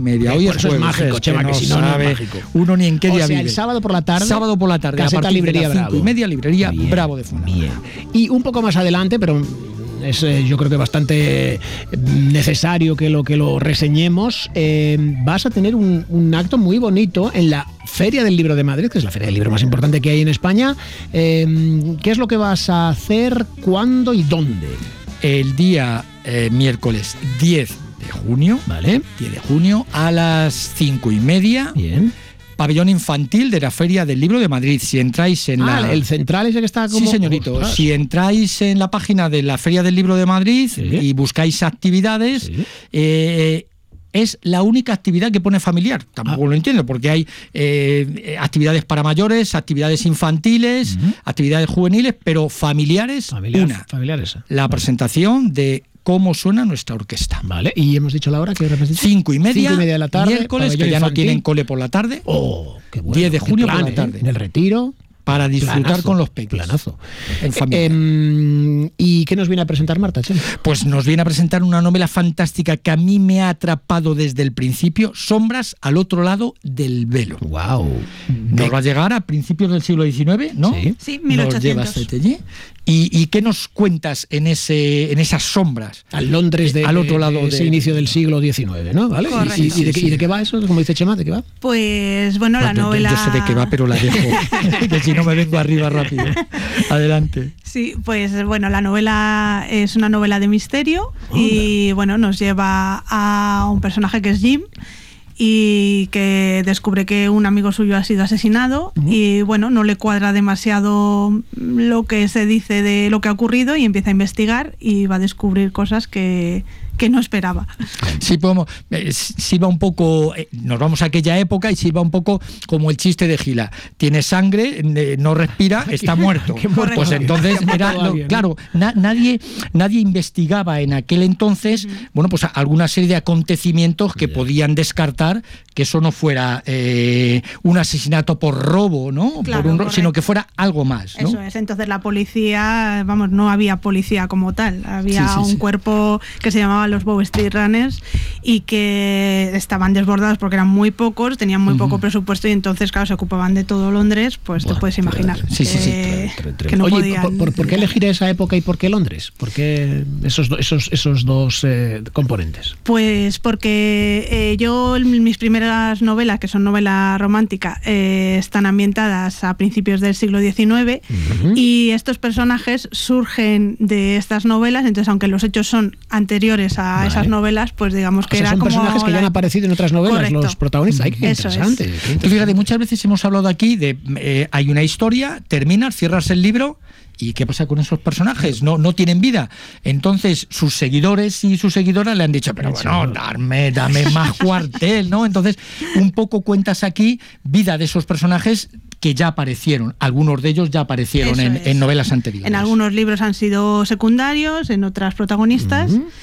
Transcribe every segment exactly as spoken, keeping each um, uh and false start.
media. Hoy por es eso jueves, es mágico, es Chema, que que no si no, no es sabe mágico. uno ni en qué O día sea, vive. el sábado por la tarde. Sábado por la tarde, Caseta a partir Librería de las cinco y Bravo. media, librería Bien, Bravo de Fuenlabrada. Bien. Y un poco más adelante, pero es eh, yo creo que bastante necesario que lo que lo reseñemos, eh, vas a tener un, un acto muy bonito en la Feria del Libro de Madrid, que es la feria del libro más importante que hay en España. Eh, ¿Qué es lo que vas a hacer, cuándo y dónde? El día eh, miércoles diez de junio, Vale. diez de junio, a las cinco y media. Bien. Pabellón infantil de la Feria del Libro de Madrid. Si entráis en Ah, la... el central ese que está como... Sí, señorito. Ostras. Si entráis en la página de la Feria del Libro de Madrid Sí. y buscáis actividades, Sí. eh, es la única actividad que pone familiar. Tampoco Ah. lo entiendo, porque hay eh, actividades para mayores, actividades infantiles, Uh-huh. actividades juveniles, pero familiares, Familiar, una. Familiares. La presentación de cómo suena nuestra orquesta. Vale, y hemos dicho la hora que repetimos. Cinco y media, Cinco y media de la tarde, miércoles, pabellón que ya no infantil. tienen cole por la tarde. Oh, qué bueno. diez de Qué junio por plan, la tarde. ¿eh? En el Retiro. Para disfrutar Planazo, con los peques. Planazo. En familia. Eh, eh, ¿Y qué nos viene a presentar Marta, Chema? Pues nos viene a presentar una novela fantástica que a mí me ha atrapado desde el principio, Sombras al otro lado del velo. Wow. Nos va a llegar a principios del siglo diecinueve, ¿no? Sí. Sí, mil ochocientos. Nos lleva hasta allí. ¿Y, ¿Y qué nos cuentas en ese en esas sombras? Al Londres de, Al otro lado de ese de- inicio del siglo diecinueve, ¿no? ¿Vale? Correcto. ¿Y, y de, qué- Sí, sí. y de qué va eso? Como dice Chema, ¿de qué va? Pues bueno, la Yo- yo- novela... Yo sé de qué va, pero la dejo, que si no me vengo arriba rápido. Adelante. Sí, pues bueno, la novela es una novela de misterio y bueno, nos lleva a un personaje que es Jim y que descubre que un amigo suyo ha sido asesinado y bueno, no le cuadra demasiado lo que se dice de lo que ha ocurrido y empieza a investigar y va a descubrir cosas que, que no esperaba. Sí, podemos, eh, sí va un poco, eh, nos vamos a aquella época y sí va un poco como el chiste de Gila. Tiene sangre, eh, no respira, está muerto. Que muerto Pues alguien. entonces Que muerto era, lo- alguien, ¿no? claro, na- nadie, nadie investigaba en aquel entonces, bueno, pues a- alguna serie de acontecimientos que podían descartar que eso no fuera eh, un asesinato por robo, ¿no? Claro, por un ro- correcto. sino que fuera algo más, ¿no? Eso es, entonces la policía, vamos, no había policía como tal, había Sí, sí, un sí. cuerpo que se llamaba los Bow Street Runners y que estaban desbordados porque eran muy pocos, tenían muy poco presupuesto y entonces, claro, se ocupaban de todo Londres, pues Buah, te puedes imaginar sí, sí, sí, que, Tre- tre- que no Oye, podían... ¿por, por, por qué elegir esa época y por qué Londres? ¿Por qué esos, do- esos, esos dos eh, componentes? Pues porque eh, yo, mis primeras novelas, que son novela romántica, eh, están ambientadas a principios del siglo diecinueve Ujú. y estos personajes surgen de estas novelas, entonces aunque los hechos son anteriores a Vale. esas novelas, pues digamos O que sea, era son como... personajes que ya la- han aparecido en otras novelas, Correcto. los protagonistas. Ay, qué Eso es. interesante. qué Tú fíjate, interesante. muchas veces hemos hablado aquí de eh, hay una historia, terminas, cierras el libro y ¿qué pasa con esos personajes? No, no tienen vida. Entonces sus seguidores y sus seguidoras le han dicho, pero bueno, darme, dame más cuartel, ¿no? Entonces un poco cuentas aquí vida de esos personajes que ya aparecieron. Algunos de ellos ya aparecieron Eso en, es. en novelas anteriores. En algunos libros han sido secundarios, en otras protagonistas. Ujú.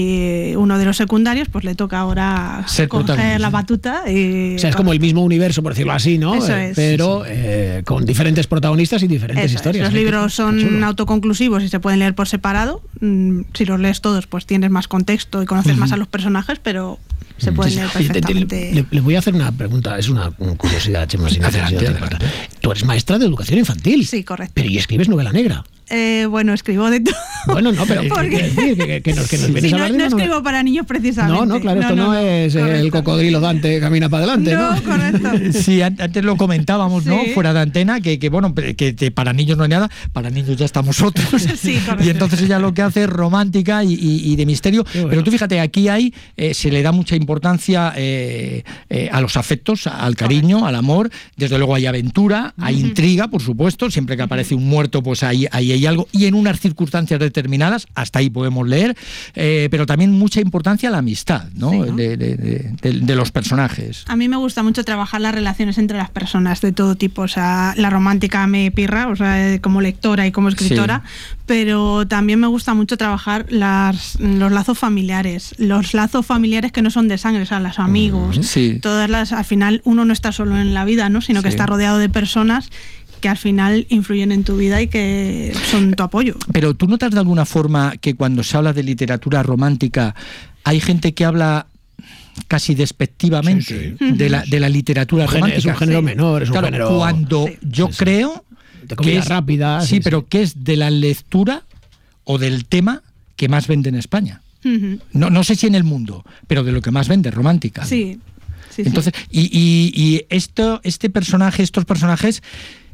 Y uno de los secundarios pues le toca ahora Ser coger protagonista. la batuta y... O sea, es como el mismo universo, por decirlo así, ¿no? Eso Eh, es. Pero eh, con diferentes protagonistas y diferentes Eso es. historias. Los Ay, qué- libros qué son chulo. autoconclusivos y se pueden leer por separado. Mm, Si los lees todos, pues tienes más contexto y conoces más a los personajes, pero se pueden Sí, leer sí. Oye, te- te- perfectamente. le, le voy a hacer una pregunta, es una curiosidad, Chema, sin Adelante, necesidad de adelante. preguntar. Tú eres maestra de educación infantil. Sí, correcto. Pero y escribes novela negra. Eh, bueno, escribo de todo. Bueno, no, pero ¿Por quiero qué? decir que, que- que nos, que nos vienes Sí, a no, hablar de no una novela- escribo para niños precisamente. No, no, claro, esto no, es eh, el correcto. cocodrilo Dante camina para adelante, ¿no? No, correcto. Sí, an- antes lo comentábamos, ¿no? Sí. Fuera de antena, que, que bueno, que, que para niños no hay nada, para niños ya estamos otros. Sí, correcto. Y entonces ella lo que hace es romántica y, y- y de misterio. Qué bueno. Pero tú fíjate, aquí hay, eh, se le da mucha importancia eh, eh, a los afectos, al cariño, al amor. Desde luego hay aventura, hay intriga, por supuesto. Siempre que aparece un muerto, pues ahí, ahí hay algo. Y en unas circunstancias determinadas, hasta ahí podemos leer, eh, pero también mucha importancia a la amistad, ¿no? Sí, ¿no? De, de- de- de- de los personajes. A mí me gusta mucho trabajar las relaciones entre las personas de todo tipo. O sea, la romántica me pirra, o sea, como lectora y como escritora, pero también me gusta mucho trabajar las, los lazos familiares, los lazos familiares que no son de sangre, o sea, los amigos, Sí. todas las, al final uno no está solo en la vida, ¿no? Sino que Sí. está rodeado de personas que al final influyen en tu vida y que son tu apoyo. Pero ¿tú notas de alguna forma que cuando se habla de literatura romántica hay gente que habla casi despectivamente sí, sí. De, la, de la literatura un romántica. Es un género menor, es un claro, género... Cuando sí, yo sí, creo... De comida que es, rápida. Sí, sí, pero sí. que es de la lectura o del tema que más vende en España. Uh-huh. No, no sé si en el mundo, pero de lo que más vende, romántica. Sí. sí Entonces, sí. y, y, y esto, este personaje, estos personajes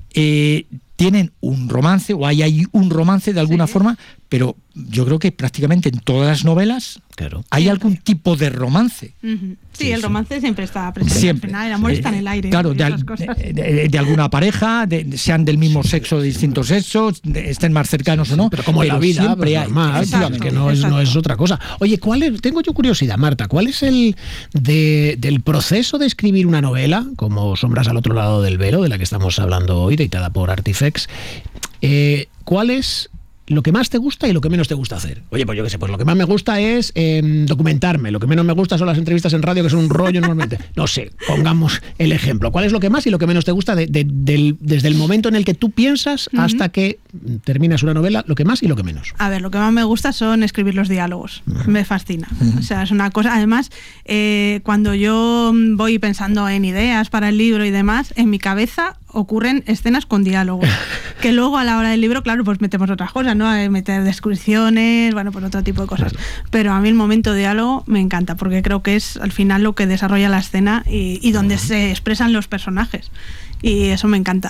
eh, tienen un romance, o hay, hay un romance de alguna sí. forma, pero yo creo que prácticamente en todas las novelas claro. hay Siempre. algún tipo de romance. Uh-huh. Sí, Sí, el sí. romance siempre está presente. Siempre. Al final, el amor Eh, está en el aire. Claro, de, esas al- cosas. de, de- de alguna pareja, de- sean del mismo sexo, de distintos sexos, de- estén más cercanos o no. Pero como en la vida, siempre pues, hay. normal, efectivamente. que no es, no es otra cosa. Oye, ¿cuál es, tengo yo curiosidad, Marta, ¿cuál es el de, del proceso de escribir una novela, como Sombras al otro lado del velo, de la que estamos hablando hoy, editada por Artifex? Eh, ¿Cuál es lo que más te gusta y lo que menos te gusta hacer? Oye, pues yo qué sé, pues lo que más me gusta es eh, documentarme, lo que menos me gusta son las entrevistas en radio, que son un rollo normalmente. No sé, pongamos el ejemplo. ¿Cuál es lo que más y lo que menos te gusta de, de, del, desde el momento en el que tú piensas uh-huh. hasta que terminas una novela, lo que más y lo que menos? A ver, lo que más me gusta son escribir los diálogos. Uh-huh. Me fascina. Uh-huh. O sea, es una cosa... Además, eh, cuando yo voy pensando en ideas para el libro y demás, en mi cabeza ocurren escenas con diálogos, que luego a la hora del libro, claro, pues metemos otras cosas, ¿no? Meter descripciones, bueno, pues otro tipo de cosas. Pero a mí el momento de diálogo me encanta, porque creo que es al final lo que desarrolla la escena y, y donde se expresan los personajes. Y eso me encanta.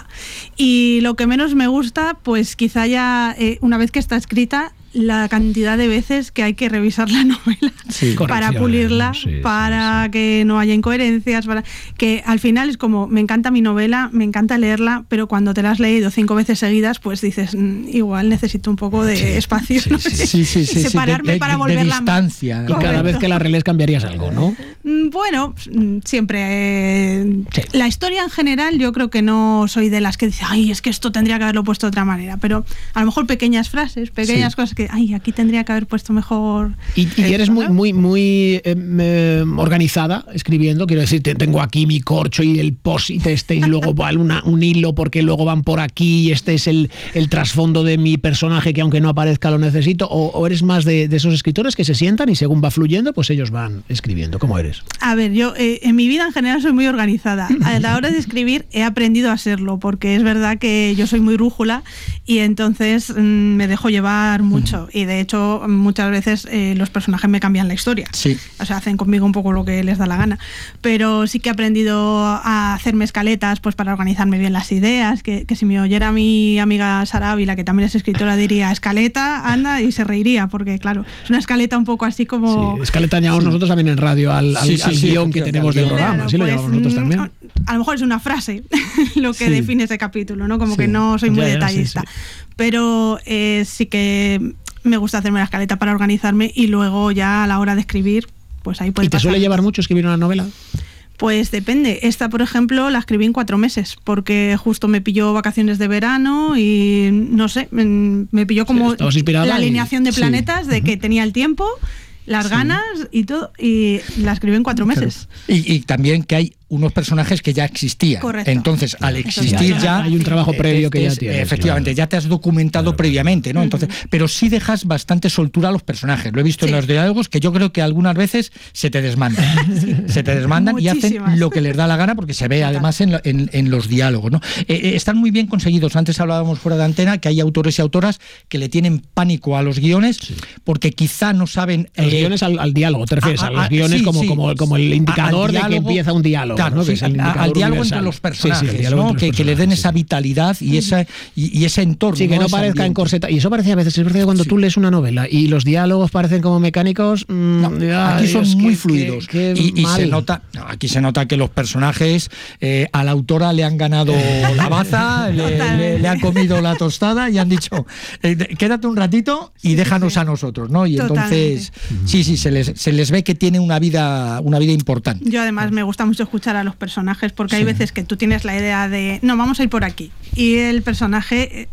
Y lo que menos me gusta, pues quizá ya eh, una vez que está escrita, la cantidad de veces que hay que revisar la novela sí. para pulirla, sí, para sí, sí. que no haya incoherencias, para que al final es como, me encanta mi novela, me encanta leerla, pero cuando te la has leído cinco veces seguidas, pues dices, mmm, igual necesito un poco de sí, espacio, sí, ¿no? sí, sí, sí, sí, separarme de, de, para volverla de distancia. Y cada vez que la relees cambiarías algo, ¿no? Bueno, siempre eh, sí. La historia en general yo creo que no soy de las que dice, ay, es que esto tendría que haberlo puesto de otra manera, pero a lo mejor pequeñas frases, pequeñas sí. cosas que ay, aquí tendría que haber puesto mejor. Y, y esto, eres muy, ¿no? muy, muy eh, eh, organizada escribiendo, quiero decir, tengo aquí mi corcho y el post-it este y luego una, un hilo porque luego van por aquí y este es el, el trasfondo de mi personaje que aunque no aparezca lo necesito, o, o eres más de, de esos escritores que se sientan y según va fluyendo, pues ellos van escribiendo. ¿Cómo eres? A ver, yo eh, en mi vida en general soy muy organizada. A la hora de escribir he aprendido a serlo, porque es verdad que yo soy muy rújula y entonces mmm, me dejo llevar mucho. Y de hecho muchas veces eh, los personajes me cambian la historia, sí. o sea, hacen conmigo un poco lo que les da la gana, pero sí que he aprendido a hacerme escaletas pues para organizarme bien las ideas, que, que si me oyera mi amiga Sara Ávila, que también es escritora, diría escaleta, anda, y se reiría, porque claro, es una escaleta un poco así como... Sí, escaleta llamamos sí. nosotros también en radio al, al, sí, sí, al sí, guión sí, que tenemos del programa, claro, sí pues, lo llamamos nosotros también. A lo mejor es una frase lo que sí. define ese capítulo, ¿no? Como sí. que no soy muy ya, detallista, sí, sí. pero eh, sí que me gusta hacerme la escaleta para organizarme y luego ya a la hora de escribir, pues ahí puede ¿Y te pasar. suele llevar mucho escribir una novela? Pues depende. Esta, por ejemplo, la escribí en cuatro meses, porque justo me pilló vacaciones de verano y no sé, me pilló como sí, la alineación y... de planetas sí. de que tenía el tiempo, las sí. ganas y todo, y la escribí en cuatro meses. Claro. Y, y también que hay unos personajes que ya existían. Correcto. Entonces, al existir ya, ya... Hay un trabajo previo eh, que ya es, tienes. Efectivamente, claro. ya te has documentado claro. previamente, ¿no? Entonces, uh-huh. pero sí dejas bastante soltura a los personajes. Lo he visto sí. en los diálogos, que yo creo que algunas veces se te desmandan. sí. Se te desmandan y hacen lo que les da la gana, porque se ve además en, en, en los diálogos, ¿no? Eh, eh, están muy bien conseguidos. Antes hablábamos fuera de antena que hay autores y autoras que le tienen pánico a los guiones, sí. porque quizá no saben... Los eh, guiones al, al diálogo, te refieres a, a, a los guiones sí, como, sí. Como, como el indicador diálogo, de que empieza un diálogo, claro, ¿no? sí, Que es el indicador al diálogo universal. entre los personajes, sí, sí, ¿no? entre que, los que le den sí. esa vitalidad y, esa, y, y ese entorno. Sí, que no, no parezca encorsetado. Y eso parece a veces, es verdad que cuando sí. tú lees una novela y los diálogos parecen como mecánicos, mmm, no, ya, aquí son Dios, muy qué, fluidos. Qué, qué y, y se nota, no, aquí se nota que los personajes eh, a la autora le han ganado la baza, le, le, le han comido la tostada y han dicho, eh, quédate un ratito y sí, déjanos sí. a nosotros, ¿no? Y Totalmente. entonces, sí, sí, se les, se les ve que tiene una vida, una vida importante. Yo además me gusta mucho escuchar a los personajes, porque sí. hay veces que tú tienes la idea de, no, vamos a ir por aquí, y el personaje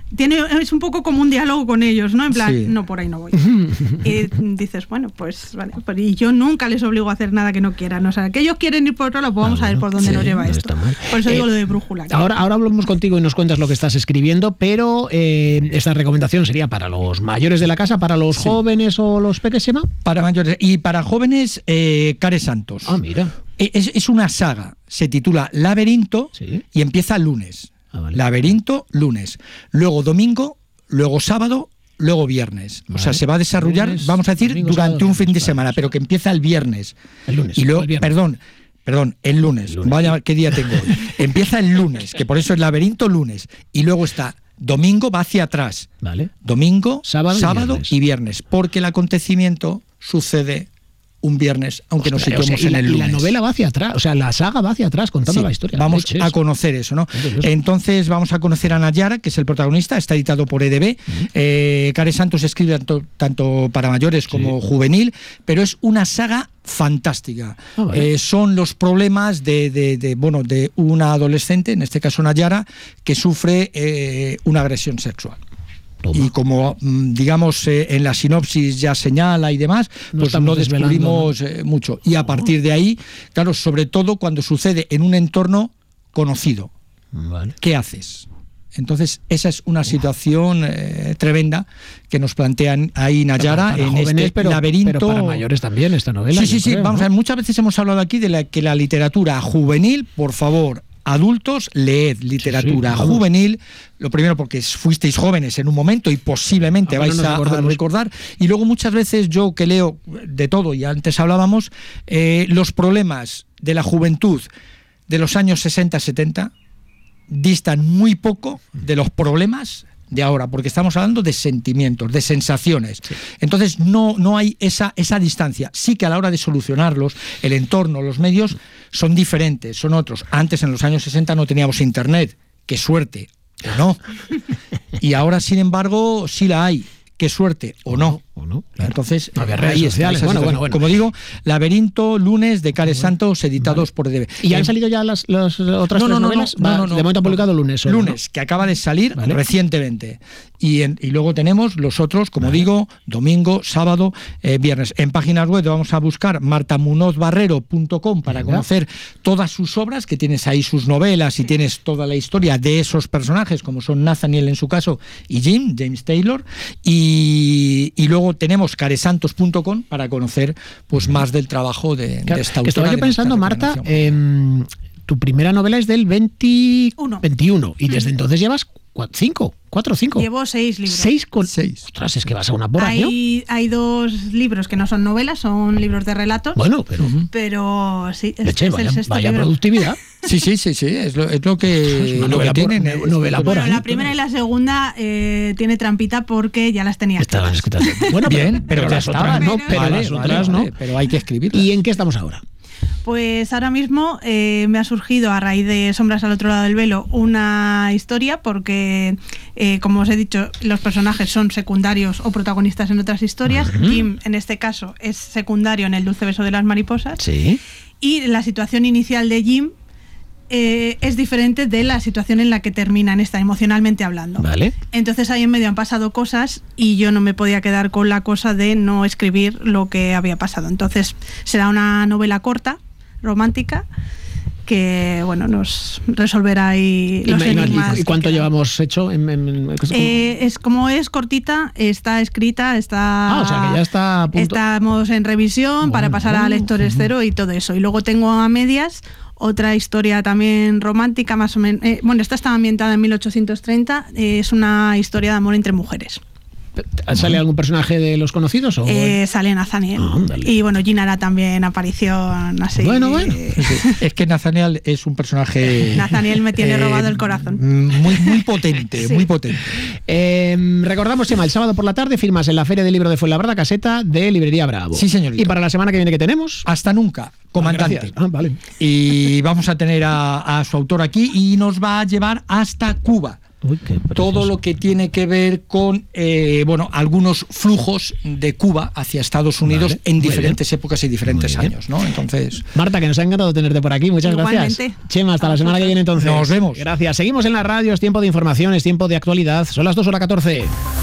tiene, es un poco como un diálogo con ellos, ¿no? En plan, Sí. no, por ahí no voy. Y dices, bueno, pues vale, pero y yo nunca les obligo a hacer nada que no quieran. O sea, que ellos quieren ir por otro lado, pues vamos Ah, a ver por dónde sí, nos lleva no esto. está mal. Por eso Eh, digo lo de brújula. que- Ahora, ahora hablamos contigo y nos cuentas lo que estás escribiendo, pero eh, esta recomendación sería para los mayores de la casa, para los jóvenes o los peques, ¿se llama? Para mayores. Y para jóvenes, eh, Care Santos. Ah, mira. Es, es una saga, se titula Laberinto Sí. y empieza el lunes. Ah, vale. Laberinto, lunes. Luego domingo, luego sábado, luego viernes. O sea, Vale. se va a desarrollar, Lunes, vamos a decir, domingo, durante sábado, un fin de viernes. semana, Vale, pero sí. que empieza el viernes. El lunes. Y luego, o el viernes. perdón, perdón, el lunes. El lunes. Vaya, ¿qué día tengo hoy? Empieza el lunes, que por eso es Laberinto, lunes. Y luego está domingo, va hacia atrás. Vale. Domingo, Sábado y sábado, viernes. y viernes. Porque el acontecimiento sucede un viernes, aunque nos Ostras, o sea, situemos y en la, el y lunes. la novela va hacia atrás, o sea, la saga va hacia atrás contando Sí, la historia. Vamos Leches. a conocer eso, ¿no? Entonces, Entonces vamos a conocer a Nayara, que es el protagonista, está editado por E D B. Eh, Care Santos escribe tanto, tanto para mayores como juvenil, pero es una saga fantástica. Ah, vale. Eh, son los problemas de, de, de, bueno, de una adolescente, en este caso Nayara, que sufre eh, una agresión sexual. Toma. Y como, mm, digamos, eh, en la sinopsis ya señala y demás, No pues estamos no desvelando, descubrimos eh, mucho. Y a partir de ahí, claro, sobre todo cuando sucede en un entorno conocido, Vale. ¿qué haces? Entonces, esa es una situación eh, tremenda que nos plantean ahí Nayara Para- para en jóvenes, este pero, laberinto. pero para mayores también esta novela. Sí, sí, yo sí. creo, Vamos ¿no? a ver, muchas veces hemos hablado aquí de la, que la literatura juvenil, por favor, adultos, leed literatura Sí, sí, vamos. juvenil. Lo primero porque fuisteis jóvenes en un momento y posiblemente Ahora vais nos a, a acordemos. recordar. Y luego muchas veces yo que leo de todo, y antes hablábamos, eh, los problemas de la juventud de los años sesenta setenta distan muy poco de los problemas de ahora, porque estamos hablando de sentimientos, de sensaciones. Entonces no, no hay esa, esa distancia. Sí que a la hora de solucionarlos, el entorno, los medios son diferentes, son otros. Antes, en los años sesenta, no teníamos internet. ¡Qué suerte! ¿O no? Y ahora, sin embargo, sí la hay. ¡Qué suerte! ¿O no? ¿O no? Claro. Entonces, No había eh, redes ahí está sociales. esa Bueno, situación. bueno, bueno. Como digo, Laberinto, lunes, de Care Santos, editados por E D B. ¿Y ya han Eh, salido ya las, las otras no, tres no, no, novelas? no, Va, no, no, de momento ha no. publicado lunes. solo, Lunes, que acaba de salir Vale. recientemente. Y, en- y luego tenemos los otros, como digo, domingo, sábado, eh, viernes. En páginas web vamos a buscar marta munoz barrero punto com para Venga. conocer todas sus obras, que tienes ahí sus novelas y tienes toda la historia de esos personajes, como son Nathaniel en su caso y Jim, James Taylor. Y, y luego tenemos caresantos punto com para conocer pues más del trabajo de, Claro, de esta que autora. estaba yo de nuestra pensando, Marta, recomendación. em, tu primera novela es del veinte, Uno. veintiuno y desde entonces llevas cua- cinco, cuatro o cinco. Llevo seis libros. Seis con... Seis. Ostras, es que vas a una por año. Hay, hay dos libros que no son novelas, son libros de relatos. Bueno, pero... Pero sí, es, Leche, es vaya, el sexto vaya libro. productividad. Sí, sí, sí, sí, es lo, es lo que, Es una lo novela que por- tienen. una es- novela por Bueno, ahí, la primera y la segunda eh, tiene trampita porque ya las tenía Estaban escritas. escritas. Bueno, Bien, pero, ya las otras estaban, no, Pero- pero Vale, las vale, otras vale, no. pero hay que escribirlas. ¿Y en qué estamos ahora? Pues ahora mismo eh, me ha surgido a raíz de Sombras al otro lado del velo una historia porque, eh, como os he dicho, los personajes son secundarios o protagonistas en otras historias. Jim, en este caso, es secundario en El dulce beso de las mariposas. Sí. Y la situación inicial de Jim eh, es diferente de la situación en la que termina en esta, emocionalmente hablando. Vale. Entonces ahí en medio han pasado cosas y yo no me podía quedar con la cosa de no escribir lo que había pasado. Entonces será una novela corta, romántica, que bueno, nos resolverá ahí los ¿Y, y- enigmas. y que cuánto quedan. llevamos hecho? En, en- en- Eh, es como es cortita, está escrita, está. Ah, o sea que ya está a punto. Estamos en revisión para Bueno, pasar a lectores cero y todo eso. Y luego tengo a medias otra historia también romántica, más o menos. Eh, bueno, esta está ambientada en mil ochocientos treinta. Eh, es una historia de amor entre mujeres. ¿Sale algún personaje de los conocidos? O... Eh, sale Nathaniel. Ah, ándale. Y bueno, Ginara también apareció así. Bueno, bueno. eh, Sí, sí. Es que Nathaniel es un personaje. Nathaniel me tiene robado el corazón. Muy, muy potente, Sí. muy potente. Eh, recordamos, Emma, el sábado por la tarde firmas en la Feria del Libro de Fuenlabrada, caseta de Librería Bravo. Sí, señorita. Y para la semana que viene, ¿qué tenemos? Hasta nunca, comandante. Gracias. Ah, vale. Y vamos a tener a, a su autor aquí y nos va a llevar hasta Cuba. Uy, qué todo lo que tiene que ver con eh, bueno, algunos flujos de Cuba hacia Estados Unidos vale, en diferentes épocas y diferentes años, ¿no? Entonces, Marta, que nos ha encantado tenerte por aquí, muchas Igualmente. gracias. Chema, hasta la semana que viene entonces. Nos vemos. Gracias. Seguimos en la radio, es tiempo de información, es tiempo de actualidad. Son las dos horas catorce.